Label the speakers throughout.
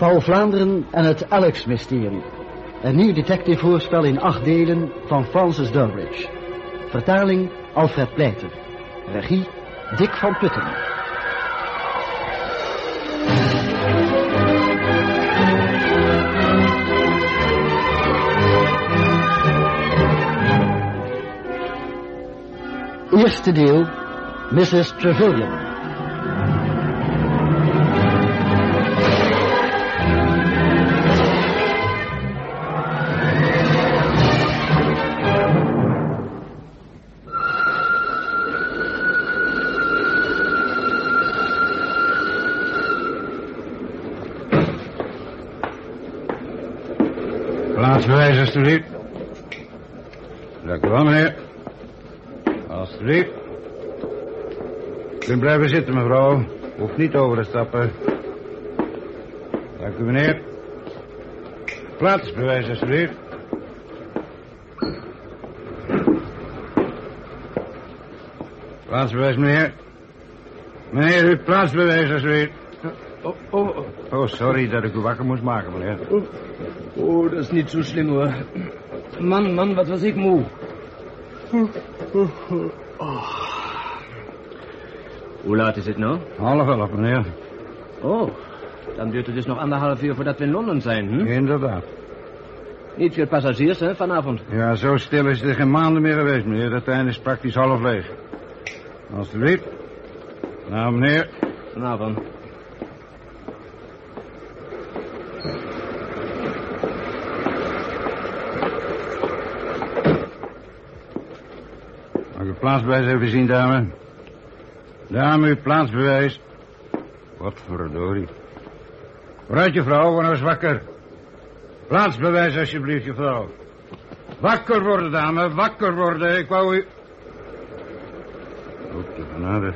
Speaker 1: Paul Vlaanderen en het Alex-mysterie. Een nieuw detectivehoorspel in 8 delen van Francis Durbridge. Vertaling Alfred Pleiter. Regie Dick van Putten. Eerste deel, Mrs. Trevelyan.
Speaker 2: Plaatsbewijs, alstublieft. Dank u wel, meneer. Alstublieft. U kunt blijven zitten, mevrouw. Hoeft niet over te stappen. Dank u, meneer. Plaatsbewijs, alstublieft. Plaatsbewijs, meneer. Meneer, uw plaatsbewijs, alstublieft. Oh, sorry dat ik u wakker moest maken, meneer.
Speaker 3: Oh, dat is niet zo slim, hoor. Man, wat was ik moe. Hoe laat is het nou?
Speaker 2: 10:30, meneer.
Speaker 3: Oh, dan duurt het dus nog 1,5 uur voordat we in Londen zijn, hm?
Speaker 2: Inderdaad.
Speaker 3: Niet veel passagiers, hè, vanavond?
Speaker 2: Ja, zo stil is het er geen maanden meer geweest, meneer. Dat trein is praktisch half leeg. Alsjeblieft. Nou, meneer.
Speaker 3: Vanavond.
Speaker 2: Mag ik uw plaatsbewijs even zien, dame? Dame, uw plaatsbewijs. Wat verdorie. Vooruit, juffrouw, word nou eens wakker. Plaatsbewijs, alsjeblieft, juffrouw. Wakker worden, dame, wakker worden. Ik wou u... Goed, de genade.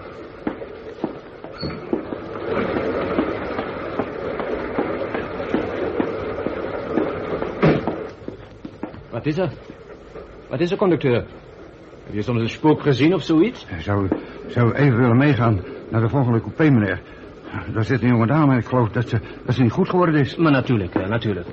Speaker 3: Wat is er? Wat is er, conducteur? Heb je soms een spook gezien of zoiets?
Speaker 2: Zou u even willen meegaan naar de volgende coupé, meneer? Daar zit een jonge dame en ik geloof dat ze niet goed geworden is.
Speaker 3: Maar natuurlijk, natuurlijk.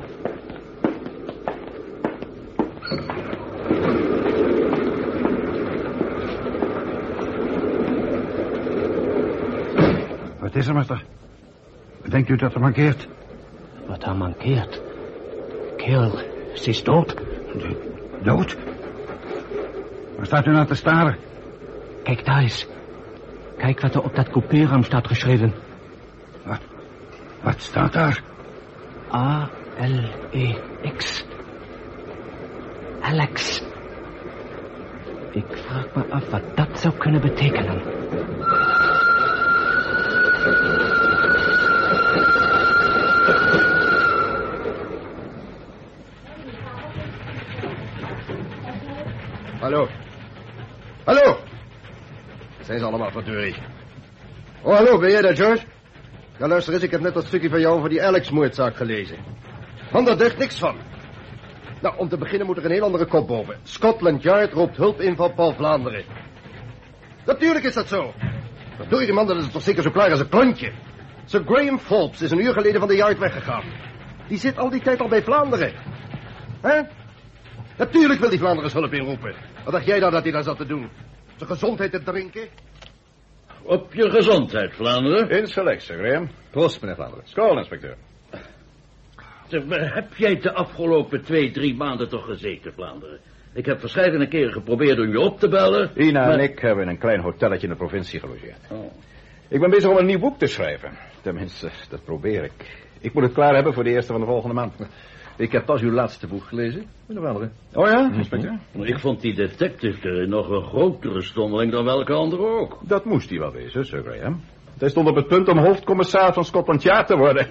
Speaker 2: Wat is er, master? Denkt u dat er mankeert?
Speaker 3: Wat er mankeert? Kerel, ze is dood.
Speaker 2: Dood? Waar staat u nou te staren?
Speaker 3: Kijk daar eens. Kijk wat er op dat coupéraam staat geschreven.
Speaker 2: Wat staat daar?
Speaker 3: A-L-E-X. Alex. Ik vraag me af wat dat zou kunnen betekenen.
Speaker 4: Hallo. Hallo. Zijn ze allemaal verdurig. Oh, hallo, ben jij daar, George? Ja, luister eens, ik heb net dat stukje van jou over die Alex-moordzaak gelezen. Want daar deugt niks van. Nou, om te beginnen moet er een heel andere kop boven. Scotland Yard roept hulp in van Paul Vlaanderen. Natuurlijk is dat zo. Verdorie, man, dat is toch zeker zo klaar als een klontje. Sir Graham Forbes is 1 uur geleden van de Yard weggegaan. Die zit al die tijd al bij Vlaanderen. Hè? Natuurlijk wil die Vlaanderen hulp inroepen. Wat dacht jij dan dat hij daar zat te doen? Zijn gezondheid te drinken?
Speaker 5: Op je gezondheid, Vlaanderen.
Speaker 4: Insgelijks, Sir Graham. Proost, meneer Vlaanderen.
Speaker 2: Skool, inspecteur.
Speaker 5: Heb jij de afgelopen 2-3 maanden toch gezeten, Vlaanderen? Ik heb verscheidene keren geprobeerd om je op te bellen.
Speaker 6: Ina en ik hebben in een klein hotelletje in de provincie gelogeerd.
Speaker 5: Oh.
Speaker 6: Ik ben bezig om een nieuw boek te schrijven. Tenminste, dat probeer ik. Ik moet het klaar hebben voor de eerste van de volgende maand.
Speaker 4: Ik heb pas uw laatste boek gelezen, meneer Vlaanderen.
Speaker 6: Oh ja, inspecteur?
Speaker 5: Ik vond die detective erin nog een grotere stommeling dan welke andere ook.
Speaker 6: Dat moest hij wel wezen, Sir Graham. Hij stond op het punt om hoofdcommissaris van Scotland Yard te worden.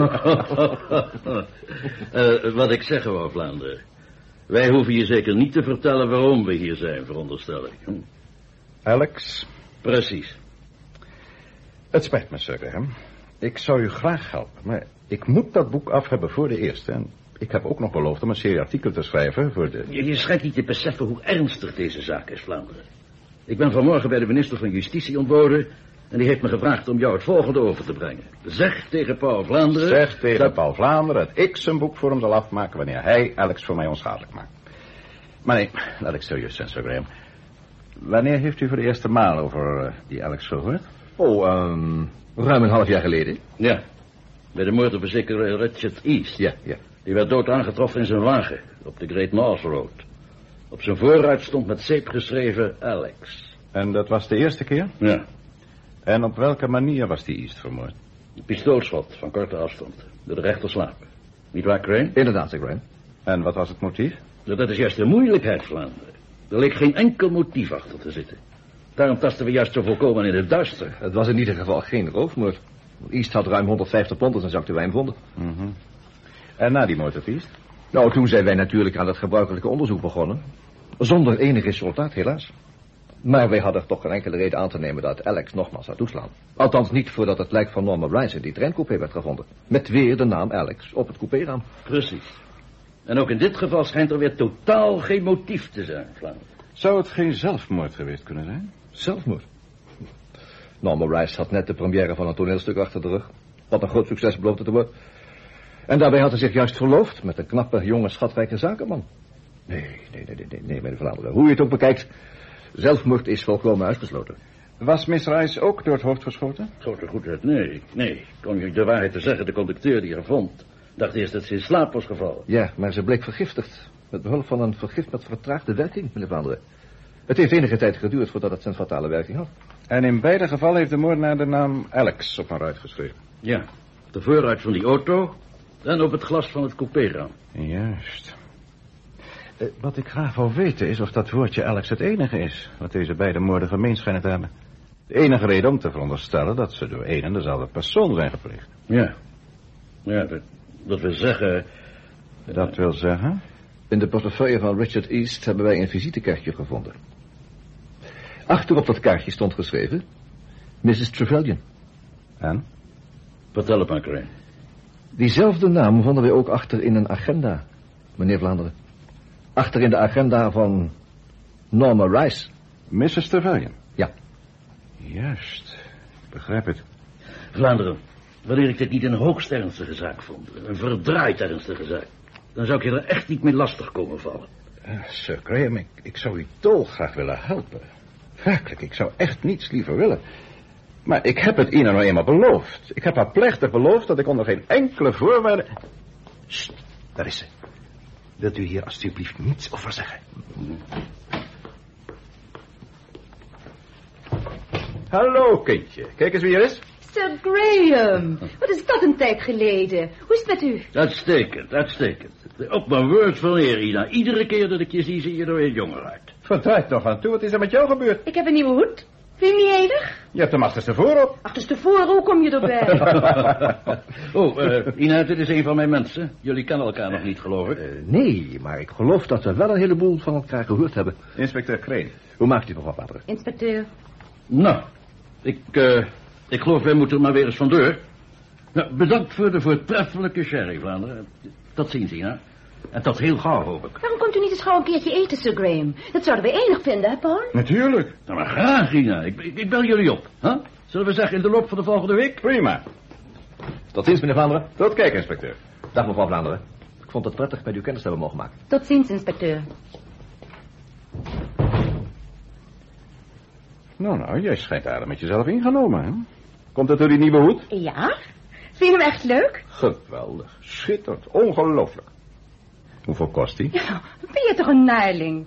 Speaker 5: Wat ik zeggen wou, Vlaanderen. Wij hoeven je zeker niet te vertellen waarom we hier zijn, veronderstel ik.
Speaker 6: Alex?
Speaker 5: Precies.
Speaker 6: Het spijt me, Sir Graham. Ik zou u graag helpen, maar ik moet dat boek af hebben voor de eerste. En ik heb ook nog beloofd om een serie artikelen te schrijven voor de...
Speaker 5: Je schijnt niet te beseffen hoe ernstig deze zaak is, Vlaanderen. Ik ben vanmorgen bij de minister van Justitie ontboden En die heeft me gevraagd om jou het volgende over te brengen. Zeg tegen Paul Vlaanderen...
Speaker 6: Zeg tegen Paul Vlaanderen dat ik zijn boek voor hem zal afmaken wanneer hij Alex voor mij onschadelijk maakt. Maar nee, laat ik serieus zijn, Sir Graham. Wanneer heeft u voor de eerste maal over die Alex gehoord?
Speaker 3: Ruim een half jaar geleden.
Speaker 5: Ja, bij de moord op een zekere Richard East.
Speaker 3: Ja.
Speaker 5: Die werd dood aangetroffen in zijn wagen, op de Great North Road. Op zijn voorruit stond met zeep geschreven Alex.
Speaker 6: En dat was de eerste keer?
Speaker 5: Ja.
Speaker 6: En op welke manier was die East vermoord?
Speaker 5: Een pistoolschot van korte afstand, door de rechterslaap. Niet waar, Crane?
Speaker 3: Inderdaad, Sir Graham.
Speaker 6: En wat was het motief?
Speaker 5: Dat is juist de moeilijkheid, Vlaanderen. Er leek geen enkel motief achter te zitten. Daarom tasten we juist zo volkomen in het duister.
Speaker 3: Het was in ieder geval geen roofmoord. East had ruim 150 pond in zijn zak te wijn gevonden.
Speaker 6: Mm-hmm. En na die moord op East?
Speaker 3: Nou, toen zijn wij natuurlijk aan het gebruikelijke onderzoek begonnen. Zonder enig resultaat, helaas. Maar wij hadden toch geen enkele reden aan te nemen dat Alex nogmaals zou toeslaan. Althans niet voordat het lijk van Norma Rice in die treincoupé werd gevonden. Met weer de naam Alex op het coupéraam.
Speaker 5: Precies. En ook in dit geval schijnt er weer totaal geen motief te zijn, Vlaanderen.
Speaker 6: Zou het geen zelfmoord geweest kunnen zijn?
Speaker 3: Zelfmoord? Norma Rice had net de première van een toneelstuk achter de rug. Wat een groot succes beloofde te worden. En daarbij had hij zich juist verloofd met een knappe, jonge, schatrijke zakenman. Nee, meneer Vlaanderen. Hoe je het ook bekijkt, zelfmoord is volkomen uitgesloten.
Speaker 6: Was Miss Rice ook door het hoofd geschoten?
Speaker 5: Grote goedheid, nee. Om je de waarheid te zeggen, de conducteur die haar vond, dacht eerst dat ze in slaap was gevallen.
Speaker 3: Ja, maar ze bleek vergiftigd. Met behulp van een vergif met vertraagde werking, meneer Vlaanderen. Het heeft enige tijd geduurd voordat het zijn fatale werking had.
Speaker 6: En in beide gevallen heeft de moordenaar de naam Alex op een ruit geschreven.
Speaker 5: Ja, op de voorruit van die auto en op het glas van het coupéraam.
Speaker 6: Juist. Wat ik graag wil weten is of dat woordje Alex het enige is wat deze beide moorden gemeen schijnen te hebben. De enige reden om te veronderstellen dat ze door één en dezelfde persoon zijn gepleegd.
Speaker 5: Ja, dat wil zeggen...
Speaker 6: Dat wil zeggen?
Speaker 3: In de portefeuille van Richard East hebben wij een visitekaartje gevonden. Achter op dat kaartje stond geschreven Mrs. Trevelyan.
Speaker 6: En?
Speaker 5: Vertel het maar, Crane.
Speaker 3: Diezelfde naam vonden wij ook achter in een agenda, meneer Vlaanderen. Achter in de agenda van Norma Rice.
Speaker 6: Mrs. Trevelyan?
Speaker 3: Ja.
Speaker 6: Juist, ik begrijp het.
Speaker 5: Vlaanderen, wanneer ik dit niet een hoogst ernstige zaak vond, een verdraaid ernstige zaak, dan zou ik je er echt niet mee lastig komen vallen.
Speaker 6: Sir Graham, ik zou u dolgraag willen helpen. Werkelijk, ik zou echt niets liever willen. Maar ik heb het Ina nou eenmaal beloofd. Ik heb haar plechtig beloofd dat ik onder geen enkele voorwaarde... Sst, daar is ze. Wilt u hier alstublieft niets over zeggen? Hallo, kindje. Kijk eens wie er is.
Speaker 7: Sir Graham, wat is dat een tijd geleden? Hoe is het met u?
Speaker 5: Uitstekend. Op mijn woord van eer, Ina. Iedere keer dat ik je zie je er weer jonger uit.
Speaker 6: Verdraait nog aan toe. Wat is er met jou gebeurd?
Speaker 7: Ik heb een nieuwe hoed. Vind je niet enig?
Speaker 6: Je hebt hem achterstevoren op.
Speaker 7: Achterstevoren, hoe kom je erbij?
Speaker 5: Ina, dit is een van mijn mensen. Jullie kennen elkaar nog niet, geloof ik.
Speaker 3: Nee, maar ik geloof dat we wel een heleboel van elkaar gehoord hebben.
Speaker 6: Inspecteur Crane.
Speaker 3: Hoe maakt u mevrouw Vlaanderen?
Speaker 7: Inspecteur.
Speaker 5: Nou, ik geloof wij moeten er maar weer eens vandoor. Nou, bedankt voor de voortreffelijke sherry, Vlaanderen. Tot ziens, Ina. En tot heel gauw, hoop ik.
Speaker 7: Waarom komt u niet eens gauw een keertje eten, Sir Graham? Dat zouden we enig vinden, hè, Paul?
Speaker 6: Natuurlijk.
Speaker 5: Nou, maar graag, Ina. Ik bel jullie op. Huh? Zullen we zeggen in de loop van de volgende week?
Speaker 6: Prima.
Speaker 3: Tot ziens, meneer Vlaanderen.
Speaker 6: Tot kijk, inspecteur.
Speaker 3: Dag, mevrouw Vlaanderen. Ik vond het prettig met uw kennis te hebben mogen maken.
Speaker 7: Tot ziens, inspecteur.
Speaker 6: Nou, jij schijnt aardig met jezelf ingenomen, hè? Komt het door die nieuwe hoed?
Speaker 7: Ja? Vind je hem echt leuk?
Speaker 6: Geweldig. Schitterend. Ongelooflijk. Hoeveel kost die?
Speaker 7: Ja, ben je toch een naarling?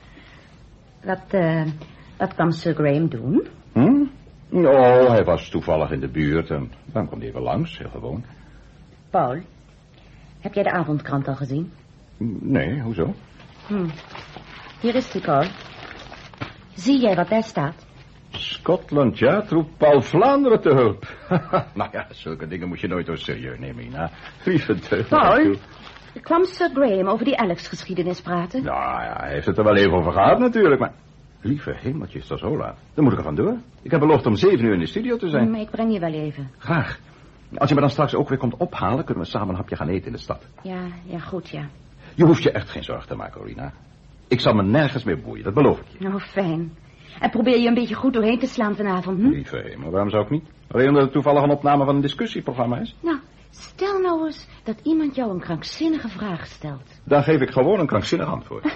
Speaker 7: Wat kwam Sir Graham doen?
Speaker 6: Oh, hij was toevallig in de buurt en dan kwam hij even langs, heel gewoon.
Speaker 7: Paul, heb jij de avondkrant al gezien?
Speaker 6: Nee, hoezo?
Speaker 7: Hier is die, Paul. Zie jij wat daar staat?
Speaker 6: Scotland Yard roept Paul Vlaanderen te hulp. Nou ja, zulke dingen moet je nooit zo serieus nemen, Ina. Lieve deugd.
Speaker 7: Paul, kwam Sir Graham over die Alex-geschiedenis praten?
Speaker 6: Nou ja, hij heeft het er wel even over gehad natuurlijk, maar... Lieve hemeltje, is dat zo laat? Dan moet ik er vandoor. Ik heb beloofd om 7 uur in de studio te zijn.
Speaker 7: Maar ik breng je wel even.
Speaker 6: Graag. Als je me dan straks ook weer komt ophalen, kunnen we samen een hapje gaan eten in de stad.
Speaker 7: Ja, goed, ja.
Speaker 6: Je hoeft je echt geen zorgen te maken, Orina. Ik zal me nergens meer bemoeien, dat beloof ik je.
Speaker 7: Oh, fijn. En probeer je een beetje goed doorheen te slaan vanavond, hm?
Speaker 6: Lieve hemel, waarom zou ik niet? Alleen omdat het toevallig een opname van een discussieprogramma is.
Speaker 7: Nou, stel nou eens dat iemand jou een krankzinnige vraag stelt.
Speaker 6: Dan geef ik gewoon een krankzinnig antwoord.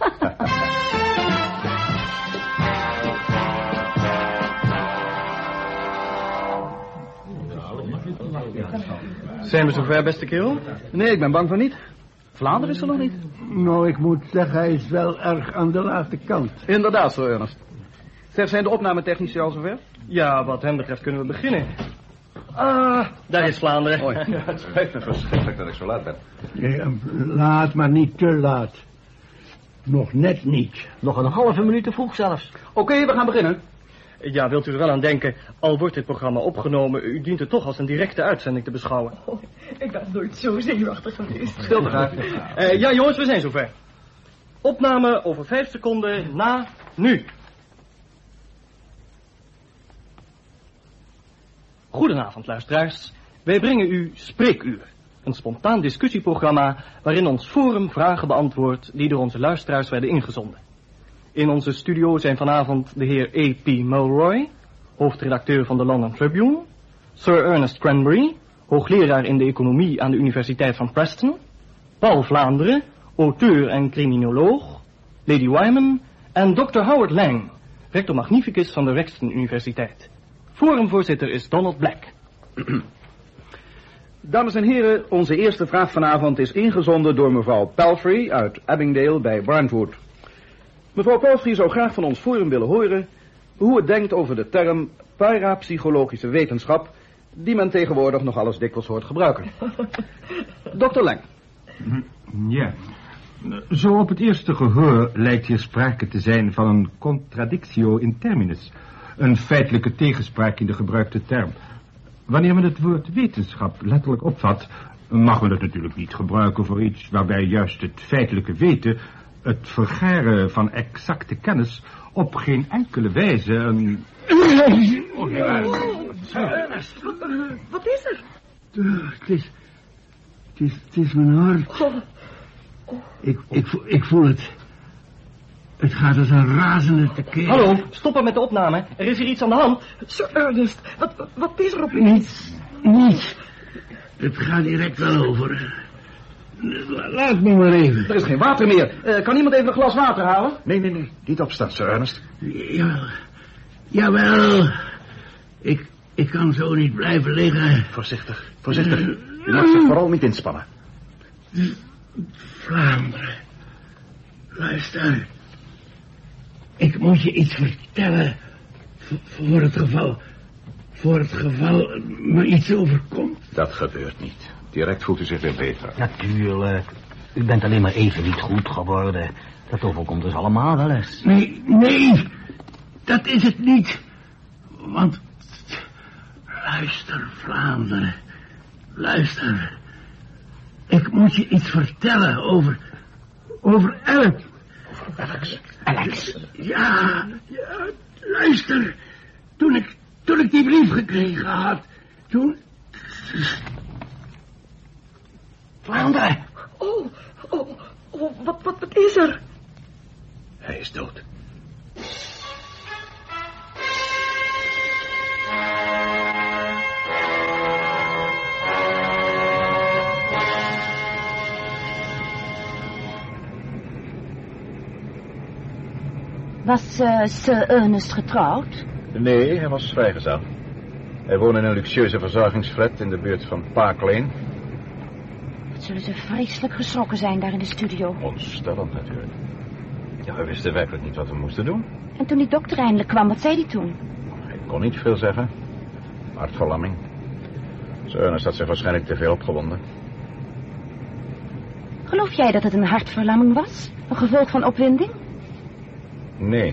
Speaker 8: Zijn we zover, beste kerel?
Speaker 3: Nee, ik ben bang van niet. Vlaanderen is er nog niet.
Speaker 9: Nou, ik moet zeggen, hij is wel erg aan de late kant.
Speaker 3: Inderdaad, zo Ernest. Zeg, zijn de opnametechnici al zover?
Speaker 8: Ja, wat hem betreft kunnen we beginnen. Ah, daar is Vlaanderen.
Speaker 3: Mooi.
Speaker 6: Het spijt me verschrikkelijk dat ik zo laat ben.
Speaker 9: Ja, laat, maar niet te laat. Nog net niet.
Speaker 1: Nog een halve minuut te vroeg zelfs.
Speaker 3: Oké, we gaan beginnen.
Speaker 8: Ja, wilt u er wel aan denken, al wordt dit programma opgenomen, u dient het toch als een directe uitzending te beschouwen.
Speaker 10: Oh, ik ben nooit zo zenuwachtig geweest.
Speaker 3: Stil te gaan.
Speaker 8: Ja, jongens, we zijn zover. Opname over 5 seconden na nu. Goedenavond, luisteraars. Wij brengen u Spreekuur. Een spontaan discussieprogramma waarin ons forum vragen beantwoordt die door onze luisteraars werden ingezonden. In onze studio zijn vanavond de heer A.P. Mulroy, hoofdredacteur van de London Tribune, Sir Ernest Cranberry, hoogleraar in de economie aan de Universiteit van Preston, Paul Vlaanderen, auteur en criminoloog, Lady Wyman en Dr. Howard Lang, rector magnificus van de Rexton Universiteit. Forumvoorzitter is Donald Black.
Speaker 3: Dames en heren, onze eerste vraag vanavond is ingezonden door mevrouw Palfrey uit Abingdale bij Barnwood. Mevrouw Palfrey zou graag van ons forum willen horen hoe het denkt over de term parapsychologische wetenschap, die men tegenwoordig nog alles dikwijls hoort gebruiken. Dr. Lang.
Speaker 11: Ja. Zo op het eerste gehoor lijkt hier sprake te zijn van een contradictio in terminus. Een feitelijke tegenspraak in de gebruikte term. Wanneer men het woord wetenschap letterlijk opvat, mag men het natuurlijk niet gebruiken voor iets waarbij juist het feitelijke weten, het vergaren van exacte kennis, op geen enkele wijze een...
Speaker 10: Wat is er?
Speaker 9: Het is mijn hart. Ik voel het. Het gaat als een razende tekeer.
Speaker 8: Hallo, stoppen met de opname. Er is hier iets aan de hand.
Speaker 10: Sir Ernest, wat is er op u?
Speaker 9: Niets. Het gaat direct wel over. Laat me maar even.
Speaker 3: Er is geen water meer. Kan iemand even een glas water halen?
Speaker 6: Nee. Niet opstaan, Sir Ernest.
Speaker 9: Jawel. Ik kan zo niet blijven liggen.
Speaker 6: Voorzichtig. Je mag zich vooral niet inspannen.
Speaker 9: Vlaanderen. Luister. Ik moet je iets vertellen. Voor het geval me iets overkomt.
Speaker 6: Dat gebeurt niet. Direct voelt u zich weer beter.
Speaker 1: Natuurlijk. U bent alleen maar even niet goed geworden. Dat overkomt dus allemaal wel eens.
Speaker 9: Nee. Dat is het niet. Want... Luister, Vlaanderen. Luister. Ik moet je iets vertellen over Alex.
Speaker 6: Alex?
Speaker 9: Ja, luister. Toen ik die brief gekregen had, toen... Vlaanderen.
Speaker 10: Wat is er?
Speaker 6: Hij is dood.
Speaker 7: Was Sir Ernest getrouwd?
Speaker 6: Nee, hij was vrijgezel. Hij woonde in een luxueuze verzorgingsflat in de buurt van Park Lane.
Speaker 7: Wat zullen ze vreselijk geschrokken zijn daar in de studio.
Speaker 6: Ontstellend natuurlijk. Ja, we wisten werkelijk niet wat we moesten doen.
Speaker 7: En toen die dokter eindelijk kwam, wat zei hij toen?
Speaker 6: Hij kon niet veel zeggen. Hartverlamming. Sir Ernest had zich waarschijnlijk te veel opgewonden.
Speaker 7: Geloof jij dat het een hartverlamming was? Een gevolg van opwinding?
Speaker 6: Nee.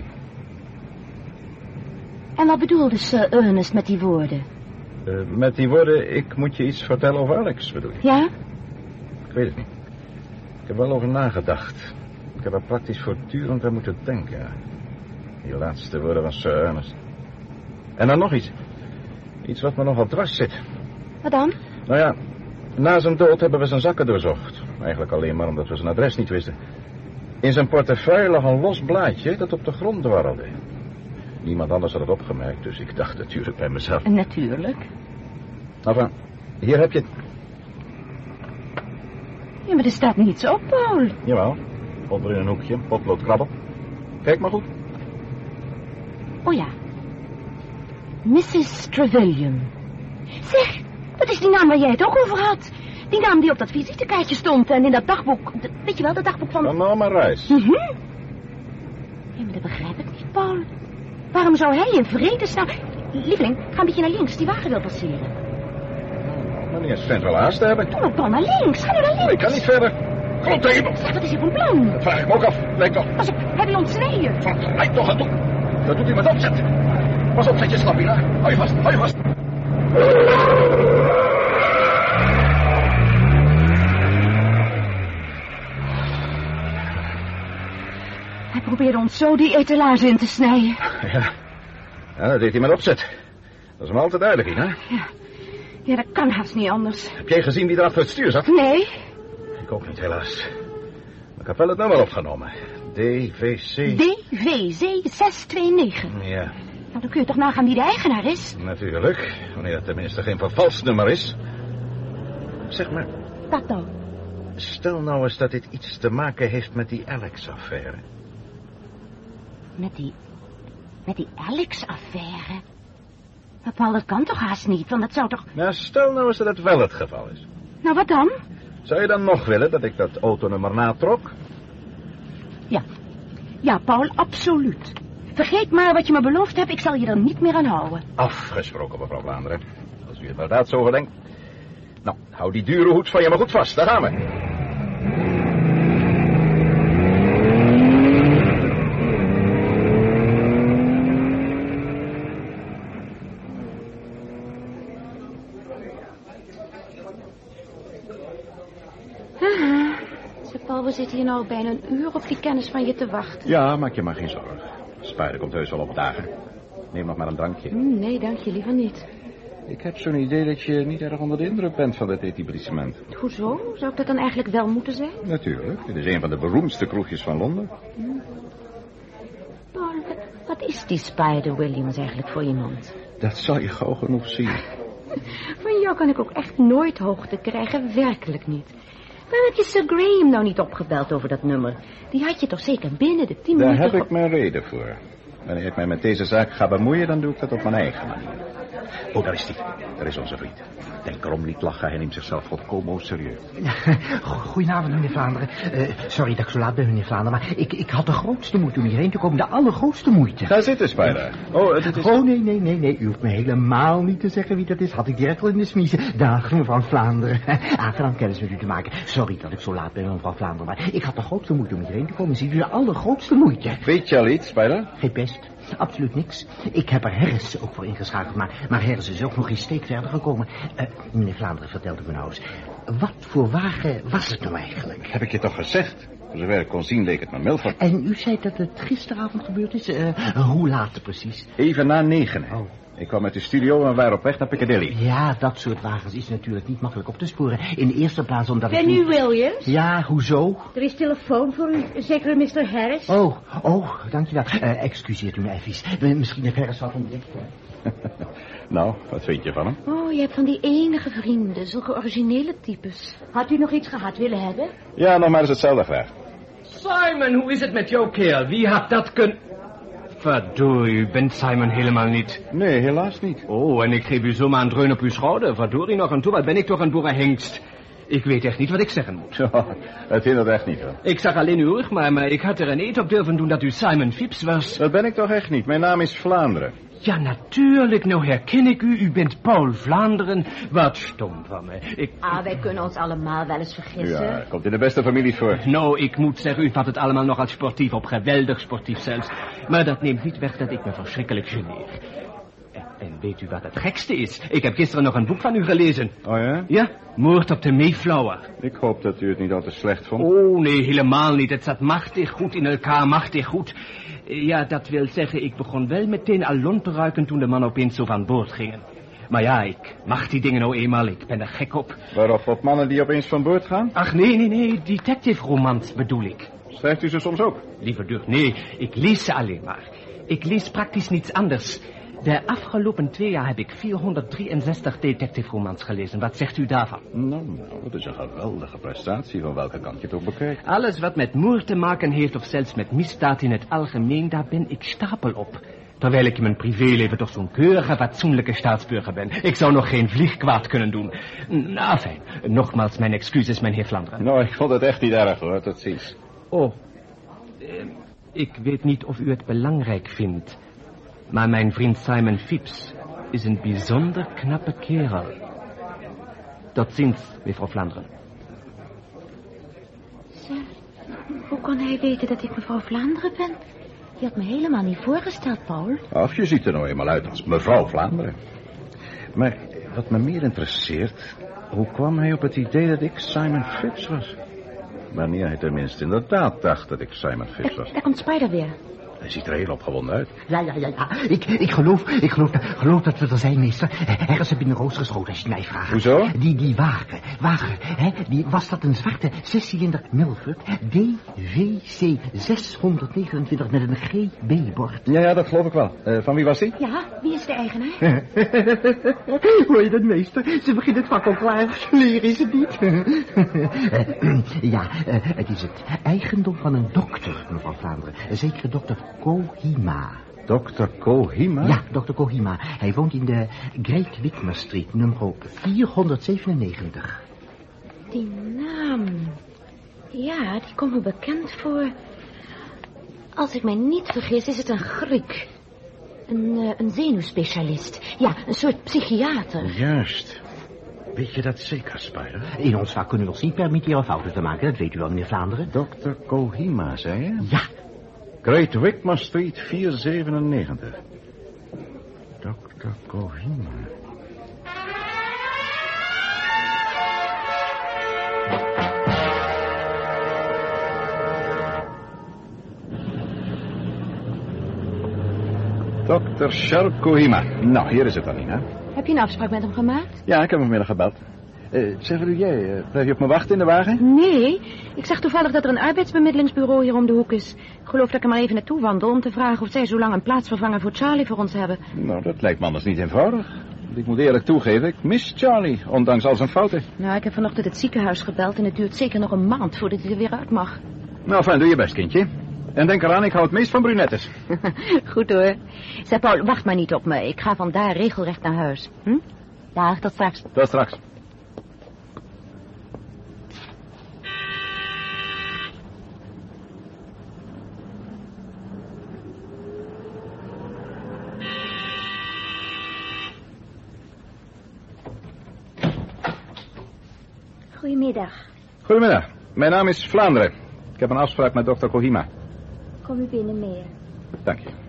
Speaker 7: En wat bedoelde Sir Ernest met die woorden?
Speaker 6: Met die woorden, ik moet je iets vertellen over Alex, bedoel je?
Speaker 7: Ja?
Speaker 6: Ik weet het niet. Ik heb wel over nagedacht. Ik heb er praktisch voortdurend aan moeten denken. Die laatste woorden van Sir Ernest. En dan nog iets. Iets wat me nogal dwars zit.
Speaker 7: Wat dan?
Speaker 6: Nou ja, na zijn dood hebben we zijn zakken doorzocht. Eigenlijk alleen maar omdat we zijn adres niet wisten. In zijn portefeuille lag een los blaadje dat op de grond dwarrelde. Niemand anders had het opgemerkt, dus ik dacht natuurlijk bij mezelf.
Speaker 7: Natuurlijk.
Speaker 6: Enfin, hier heb je het.
Speaker 7: Ja, maar er staat niets op, Paul.
Speaker 6: Jawel, onder in een hoekje, potloodkrabbel. Kijk maar goed.
Speaker 7: Oh ja. Mrs. Trevelyan. Zeg, dat is die naam waar jij het ook over had. Die naam die op dat visitekaartje stond en in dat dagboek. Weet je wel, dat dagboek van...
Speaker 6: Van Norma Rice.
Speaker 7: Ja, maar dat begrijp ik niet, Paul. Waarom zou hij in vredesnaam... Lieveling, ga een beetje naar links, die wagen wil passeren.
Speaker 6: Meneer schijnt wel haast te hebben.
Speaker 7: Doe maar, Paul, naar links. Ga nu naar links.
Speaker 6: Ik kan niet verder. Grond tegen me.
Speaker 7: Zeg, wat is hier van plan?
Speaker 6: Dat vraag ik me ook af. Lijkt toch.
Speaker 7: Pas op, heb je ontsneden?
Speaker 6: Lijkt toch aan toe. Dat doet hij met opzet. Pas op, zet je slap, Ina. Hou je vast, hou je vast.
Speaker 7: Hij probeerde ons zo die etalage in te snijden.
Speaker 6: Ja, dat deed hij met opzet. Dat is me altijd duidelijk, Ina.
Speaker 7: Ja, dat kan haast niet anders.
Speaker 6: Heb jij gezien wie er achter het stuur zat?
Speaker 7: Nee.
Speaker 6: Ik ook niet, helaas. Maar ik heb wel het nummer opgenomen. DVC...
Speaker 7: DVC 629.
Speaker 6: Ja.
Speaker 7: Nou, dan kun je toch nagaan wie de eigenaar is?
Speaker 6: Natuurlijk, wanneer het tenminste geen vervalst nummer is. Zeg maar,
Speaker 7: Wat dan?
Speaker 6: stel nou eens dat dit iets te maken heeft met die Alex-affaire.
Speaker 7: Met die Alex-affaire? Maar Paul, dat kan toch haast niet, want dat zou toch...
Speaker 6: Nou, stel nou eens dat het wel het geval is.
Speaker 7: Nou, wat dan?
Speaker 6: Zou je dan nog willen dat ik dat autonummer natrok?
Speaker 7: Ja. Ja, Paul, absoluut. Vergeet maar wat je me beloofd hebt, ik zal je er niet meer aan houden.
Speaker 6: Afgesproken, mevrouw Vlaanderen. Als u inderdaad zo gedenkt. Nou, hou die dure hoed van je maar goed vast, daar gaan we.
Speaker 7: Paul, we zitten hier nou bijna een uur op die kennis van je te wachten.
Speaker 6: Ja, maak je maar geen zorgen. Spuiten komt heus wel op dagen. Neem nog maar een drankje.
Speaker 7: Nee, dank je liever niet.
Speaker 6: Ik heb zo'n idee dat je niet erg onder de indruk bent van dit etablissement.
Speaker 7: Hoezo? Zou ik dat dan eigenlijk wel moeten zijn?
Speaker 6: Natuurlijk. Dit is een van de beroemdste kroegjes van Londen.
Speaker 7: Paul, wat is die Spider Williams eigenlijk voor iemand?
Speaker 6: Dat zal je gauw genoeg zien.
Speaker 7: Van jou kan ik ook echt nooit hoogte krijgen, werkelijk niet. Waarom heb je Sir Graham nou niet opgebeld over dat nummer? Die had je toch zeker binnen de 10 minuten...
Speaker 6: Daar heb ik mijn reden voor. Wanneer ik mij met deze zaak ga bemoeien, dan doe ik dat op mijn eigen manier. Oh, daar is hij. Daar is onze vriend. Denk erom niet lachen, hij neemt zichzelf volkomen serieus.
Speaker 12: Goedenavond, meneer Vlaanderen. Sorry dat ik zo laat ben, meneer Vlaanderen, maar ik had de grootste moeite om hierheen te komen. De allergrootste moeite.
Speaker 6: Ga zitten, Spider. Oh, dit is...
Speaker 12: Oh, nee. U hoeft me helemaal niet te zeggen wie dat is. Had ik direct al in de smiezen. Dag, mevrouw Vlaanderen. Aangenaam kennis met u te maken. Sorry dat ik zo laat ben, mevrouw Vlaanderen, maar ik had de grootste moeite om hierheen te komen. Ziet u de allergrootste moeite?
Speaker 6: Weet je al iets, Spider?
Speaker 12: Geen pest. Absoluut niks. Ik heb er Harris ook voor ingeschakeld, maar Harris is ook nog geen steek verder gekomen. Meneer Vlaanderen, vertelde me nou eens. Wat voor wagen was het nou eigenlijk?
Speaker 6: Heb ik je toch gezegd? Voor zover ik kon zien leek het maar Milford.
Speaker 12: En u zei dat het gisteravond gebeurd is? Hoe laat precies?
Speaker 6: Even na 9. Oh. Ik kwam uit de studio en we waren op weg naar Piccadilly.
Speaker 12: Ja, dat soort wagens is natuurlijk niet makkelijk op te sporen. In de eerste plaats omdat
Speaker 13: Ben u Williams?
Speaker 12: Ja, hoezo?
Speaker 13: Er is telefoon voor u, zeker Mr. Harris.
Speaker 12: Oh, dankjewel. Excuseert u me even. Misschien heeft Harris wat ontdekt.
Speaker 6: Nou, wat vind je van hem?
Speaker 7: Oh, je hebt van die enige vrienden, zulke originele types.
Speaker 13: Had u nog iets gehad willen hebben?
Speaker 6: Ja, nog maar eens hetzelfde graag.
Speaker 8: Simon, hoe is het met jou, kerel? Wie had dat kunnen... Verdorie, u bent Simon helemaal niet.
Speaker 6: Nee, helaas niet.
Speaker 8: Oh, en ik geef u zomaar een dreun op uw schouder. Verdorie nog en toe, wat ben ik toch een boerenhengst. Ik weet echt niet wat ik zeggen moet.
Speaker 6: Ja, het hindert echt niet, hoor.
Speaker 8: Ik zag alleen uw rug, maar ik had er een eet op durven doen dat u Simon Phipps was.
Speaker 6: Dat ben ik toch echt niet. Mijn naam is Vlaanderen.
Speaker 8: Ja, natuurlijk. Nou herken ik u. U bent Paul Vlaanderen. Wat stom van me.
Speaker 7: Wij kunnen ons allemaal wel eens vergissen.
Speaker 6: Ja, komt in de beste families voor.
Speaker 8: Nou, ik moet zeggen, u vat het allemaal nog als sportief op. Geweldig sportief zelfs. Maar dat neemt niet weg dat ik me verschrikkelijk geneer. En weet u wat het gekste is? Ik heb gisteren nog een boek van u gelezen.
Speaker 6: Oh ja?
Speaker 8: Ja, Moord op de Mayflower.
Speaker 6: Ik hoop dat u het niet al te slecht vond.
Speaker 8: Oh, nee, helemaal niet. Het zat machtig goed in elkaar, machtig goed. Ja, dat wil zeggen, ik begon wel meteen alon te ruiken toen de man opeens zo van boord gingen. Maar ja, ik mag die dingen nou eenmaal, ik ben er gek op.
Speaker 6: Waarop, op mannen die opeens van boord gaan?
Speaker 8: Ach, nee, detective-romans bedoel ik.
Speaker 6: Schrijft u ze soms ook?
Speaker 8: Liever nee, ik lees ze alleen maar.
Speaker 14: Ik lees praktisch niets anders. De afgelopen 2 jaar heb ik 463 detective-romans gelezen. Wat zegt u daarvan?
Speaker 6: Nou, dat is een geweldige prestatie, van welke kant je het ook bekijkt.
Speaker 14: Alles wat met moord te maken heeft of zelfs met misdaad in het algemeen, daar ben ik stapel op. Terwijl ik in mijn privéleven toch zo'n keurige, fatsoenlijke staatsburger ben. Ik zou nog geen vlieg kwaad kunnen doen. Nou, fijn. Nogmaals mijn excuses, meneer Vlaanderen.
Speaker 6: Nou, ik vond het echt niet erg, hoor. Tot ziens.
Speaker 14: Oh, ik weet niet of u het belangrijk vindt, maar mijn vriend Simon Phipps is een bijzonder knappe kerel. Tot ziens, mevrouw Vlaanderen.
Speaker 7: Zeg, hoe kon hij weten dat ik mevrouw Vlaanderen ben? Je had me helemaal niet voorgesteld, Paul.
Speaker 6: Of je ziet er nou eenmaal uit als mevrouw Vlaanderen. Maar wat me meer interesseert, hoe kwam hij op het idee dat ik Simon Phipps was? Wanneer hij tenminste inderdaad dacht dat ik Simon Phipps was.
Speaker 7: Daar komt Spider weer.
Speaker 6: Hij ziet er heel opgewonden uit.
Speaker 12: Ja. Ik geloof dat we er zijn, meester. Ergens heb je in de roos geschoten, als je het mij vraagt.
Speaker 6: Hoezo?
Speaker 12: Die wagen, hè? Was dat een zwarte 6-cilinder Milford DVC 629 met een GB-bord?
Speaker 6: Ja, dat geloof ik wel. Van wie was die?
Speaker 7: Ja, wie is de eigenaar?
Speaker 12: Hoor je dat, meester? Ze beginnen het vak al klaar. Leer is het niet. Het is het eigendom van een dokter, mevrouw Vlaanderen. Een zekere dokter Kohima.
Speaker 6: Dr. Kohima?
Speaker 12: Ja, Dr. Kohima. Hij woont in de Great Whitmer Street, nummer 497.
Speaker 7: Die naam... Ja, die komt me bekend voor. Als ik mij niet vergis, is het een Griek. Een zenuwspecialist. Ja, een soort psychiater.
Speaker 6: Juist. Weet je dat zeker, Spider?
Speaker 12: In ons vak kunnen we ons niet permitteren fouten te maken. Dat weet u wel, meneer Vlaanderen.
Speaker 6: Dr. Kohima, zei je?
Speaker 12: Ja.
Speaker 6: Great Whitmer Street 497. Dr. Kohima. Dr. Sharp Kohima. Nou, hier is het dan, Nina.
Speaker 7: Heb je een afspraak met hem gemaakt?
Speaker 6: Ja, ik heb hem vanmiddag gebeld. Zeg, jij, blijf je op me wachten in de wagen?
Speaker 7: Nee, ik zag toevallig dat er een arbeidsbemiddelingsbureau hier om de hoek is. Ik geloof dat ik er maar even naartoe wandel om te vragen of zij zo lang een plaatsvervanger voor Charlie voor ons hebben.
Speaker 6: Nou, dat lijkt me anders niet eenvoudig. Ik moet eerlijk toegeven, ik mis Charlie, ondanks al zijn fouten.
Speaker 7: Nou, ik heb vanochtend het ziekenhuis gebeld en het duurt zeker nog een maand voordat hij er weer uit mag.
Speaker 6: Nou, fijn, doe je best, kindje. En denk eraan, ik hou het meest van brunettes.
Speaker 7: Goed hoor. Zeg, Paul, wacht maar niet op me. Ik ga vandaar regelrecht naar huis. Dag, tot straks.
Speaker 6: Tot straks.
Speaker 15: Goedemiddag.
Speaker 6: Goedemiddag. Mijn naam is Vlaanderen. Ik heb een afspraak met dokter Kohima.
Speaker 15: Kom u binnen, meer.
Speaker 6: Dank je.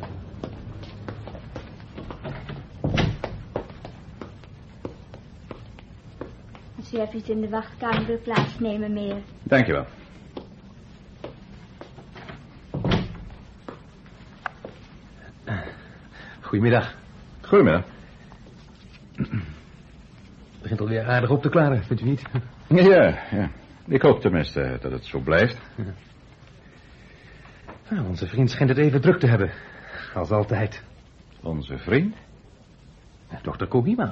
Speaker 15: Als u even in de wachtkamer wil plaatsnemen, meer.
Speaker 6: Dank je wel.
Speaker 16: Goedemiddag.
Speaker 6: Goedemiddag.
Speaker 16: Het begint alweer aardig op te klaren, vindt u niet?
Speaker 6: Ja. Ik hoop tenminste dat het zo blijft.
Speaker 16: Ja. Nou, onze vriend schijnt het even druk te hebben. Als altijd.
Speaker 6: Onze vriend?
Speaker 16: Dr. Kohima.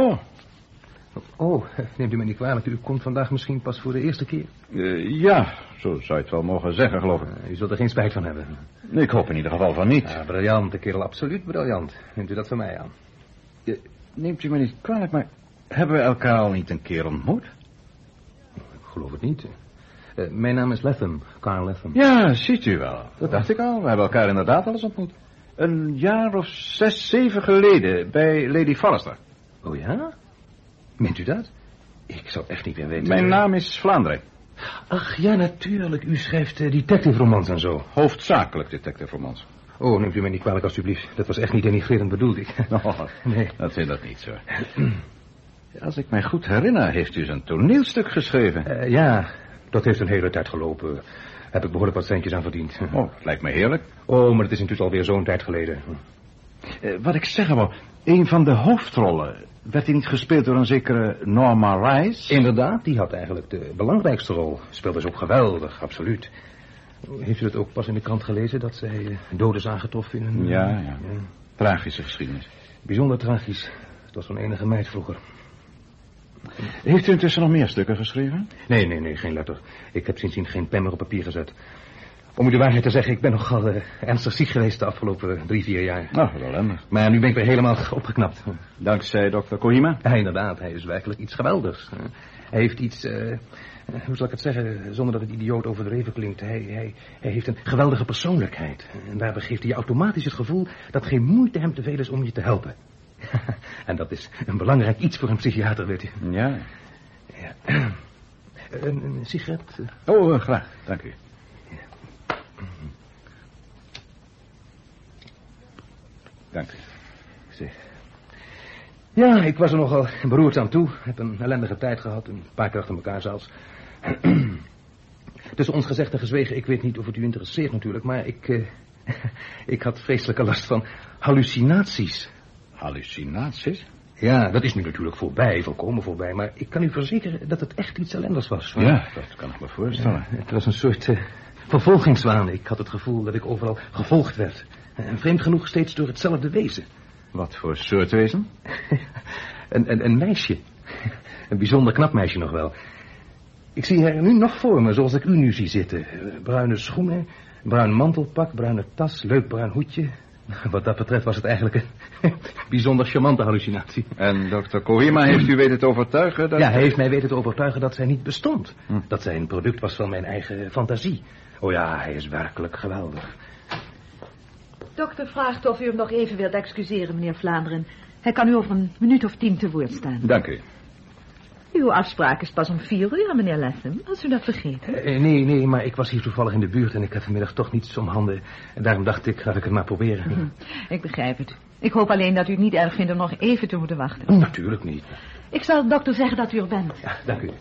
Speaker 16: Oh, neemt u me niet kwalijk. U komt vandaag misschien pas voor de eerste keer.
Speaker 6: Ja, zo zou je het wel mogen zeggen, geloof ik.
Speaker 16: U zult er geen spijt van hebben.
Speaker 6: Ik hoop in ieder geval van niet.
Speaker 16: Ja, briljant, de kerel, absoluut briljant. Neemt u dat van mij aan?
Speaker 6: Neemt u me niet kwalijk, maar hebben we elkaar al niet een keer ontmoet?
Speaker 16: Ik geloof het niet. Mijn naam is Latham, Carl Latham.
Speaker 6: Ja, ziet u wel. Dat dacht ik al. We hebben elkaar inderdaad al eens ontmoet. Een jaar of 6, 7 geleden bij Lady Forrester.
Speaker 16: Oh ja? Meent u dat? Ik zou echt niet meer weten.
Speaker 6: Mijn naam is Vlaanderen.
Speaker 16: Ach, ja, natuurlijk. U schrijft detective-romans en zo.
Speaker 6: Hoofdzakelijk detective-romans.
Speaker 16: Oh, neemt u mij niet kwalijk, alstublieft. Dat was echt niet denigrerend bedoeld.
Speaker 6: Nee, dat vind ik niet zo. Als ik mij goed herinner, heeft u eens een toneelstuk geschreven.
Speaker 16: Ja, dat heeft een hele tijd gelopen. Heb ik behoorlijk wat centjes aan verdiend.
Speaker 6: Oh, dat lijkt me heerlijk.
Speaker 16: Oh, maar het is intussen alweer zo'n tijd geleden.
Speaker 6: Wat ik zeggen wou, een van de hoofdrollen, werd die niet gespeeld door een zekere Norma Rice?
Speaker 16: Inderdaad, die had eigenlijk de belangrijkste rol. Speelde ze ook geweldig, absoluut. Heeft u dat ook pas in de krant gelezen, dat zij dood is aangetroffen in een...
Speaker 6: Ja. Tragische geschiedenis.
Speaker 16: Bijzonder tragisch. Het was zo'n enige meid vroeger.
Speaker 6: Heeft u intussen nog meer stukken geschreven?
Speaker 16: Nee, geen letter. Ik heb sindsdien geen pen meer op papier gezet. Om u de waarheid te zeggen, ik ben nogal ernstig ziek geweest de afgelopen 3-4 jaar.
Speaker 6: Nou, wel ellendig.
Speaker 16: Maar nu ben ik weer helemaal opgeknapt.
Speaker 6: Dankzij dokter Kohima?
Speaker 16: Ja, inderdaad, hij is werkelijk iets geweldigs. Hij heeft iets, hoe zal ik het zeggen, zonder dat het idioot overdreven klinkt. Hij heeft een geweldige persoonlijkheid. En daarbij geeft hij je automatisch het gevoel dat geen moeite hem te veel is om je te helpen. En dat is een belangrijk iets voor een psychiater, weet u.
Speaker 6: Ja.
Speaker 16: Een sigaret?
Speaker 6: Oh, graag. Dank u. Dank u.
Speaker 16: Zeg. Ja, ik was er nogal beroerd aan toe. Heb een ellendige tijd gehad, een paar keer achter elkaar zelfs. Tussen ons gezegd en gezwegen, ik weet niet of het u interesseert natuurlijk, maar ik had vreselijke last van hallucinaties.
Speaker 6: Hallucinaties?
Speaker 16: Ja, dat is nu natuurlijk voorbij, volkomen voorbij, maar ik kan u verzekeren dat het echt iets ellendigs was.
Speaker 6: Ja, dat kan ik me voorstellen.
Speaker 16: Ja, het was een soort vervolgingswaan. Ik had het gevoel dat ik overal gevolgd werd. En vreemd genoeg steeds door hetzelfde wezen.
Speaker 6: Wat voor soort wezen?
Speaker 16: Een meisje. Een bijzonder knap meisje nog wel. Ik zie haar nu nog voor me, zoals ik u nu zie zitten. Bruine schoenen, bruin mantelpak, bruine tas, leuk bruin hoedje. Wat dat betreft was het eigenlijk een bijzonder charmante hallucinatie.
Speaker 6: En dokter Kohima heeft u weten te overtuigen dat...
Speaker 16: Ja, hij heeft mij weten te overtuigen dat zij niet bestond. Dat zij een product was van mijn eigen fantasie. Oh ja, hij is werkelijk geweldig.
Speaker 17: Dokter vraagt of u hem nog even wilt excuseren, meneer Vlaanderen. Hij kan u over een minuut of 10 te woord staan.
Speaker 6: Dank u.
Speaker 17: Uw afspraak is pas om 4 uur, meneer Latham, als u dat vergeten.
Speaker 16: Nee, maar ik was hier toevallig in de buurt en ik had vanmiddag toch niets om handen. En daarom dacht ik, laat ik het maar proberen.
Speaker 17: Ik begrijp het. Ik hoop alleen dat u het niet erg vindt om nog even te moeten wachten.
Speaker 16: Natuurlijk niet.
Speaker 17: Ik zal de dokter zeggen dat u er bent.
Speaker 16: Ja, dank u.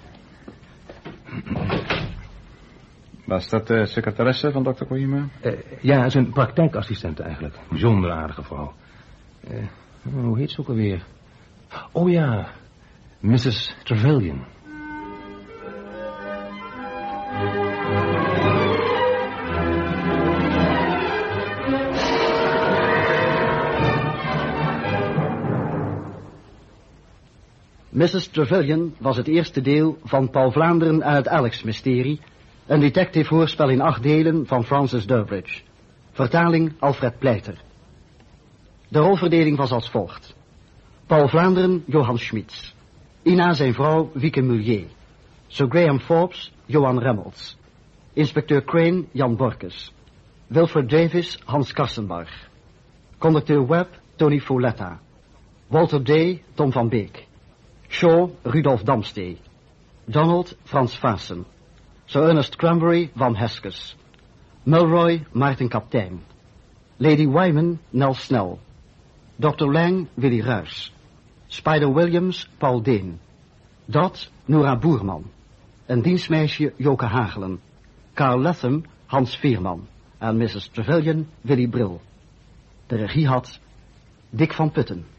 Speaker 6: Was dat de secretaresse van dokter Kohima?
Speaker 16: Ja, zijn praktijkassistent eigenlijk. Bijzonder aardige vrouw. Hoe heet ze ook alweer? Oh ja, Mrs. Trevelyan.
Speaker 1: Mrs. Trevelyan was het eerste deel van Paul Vlaanderen en het Alex-mysterie, een detective-hoorspel in 8 delen van Francis Durbridge. Vertaling Alfred Pleiter. De rolverdeling was als volgt. Paul Vlaanderen, Johan Schmitz. Ina zijn vrouw, Wieke Mullier. Sir Graham Forbes, Johan Remmels. Inspecteur Crane, Jan Borkes. Wilfred Davis, Hans Karsenbarg. Conducteur Webb, Tony Folletta. Walter Day, Tom van Beek. Shaw, Rudolf Damstee. Donald, Frans Vaassen. Sir Ernest Cranberry, Van Heskes. Mulroy, Maarten Kaptein. Lady Wyman, Nel Snell. Dr. Lang, Willy Ruys. Spider Williams, Paul Deen. Dot, Nora Boerman. Een dienstmeisje, Joke Hagelen. Carl Latham, Hans Veerman. En Mrs. Trevelyan, Willy Brill. De regie had Dick van Putten.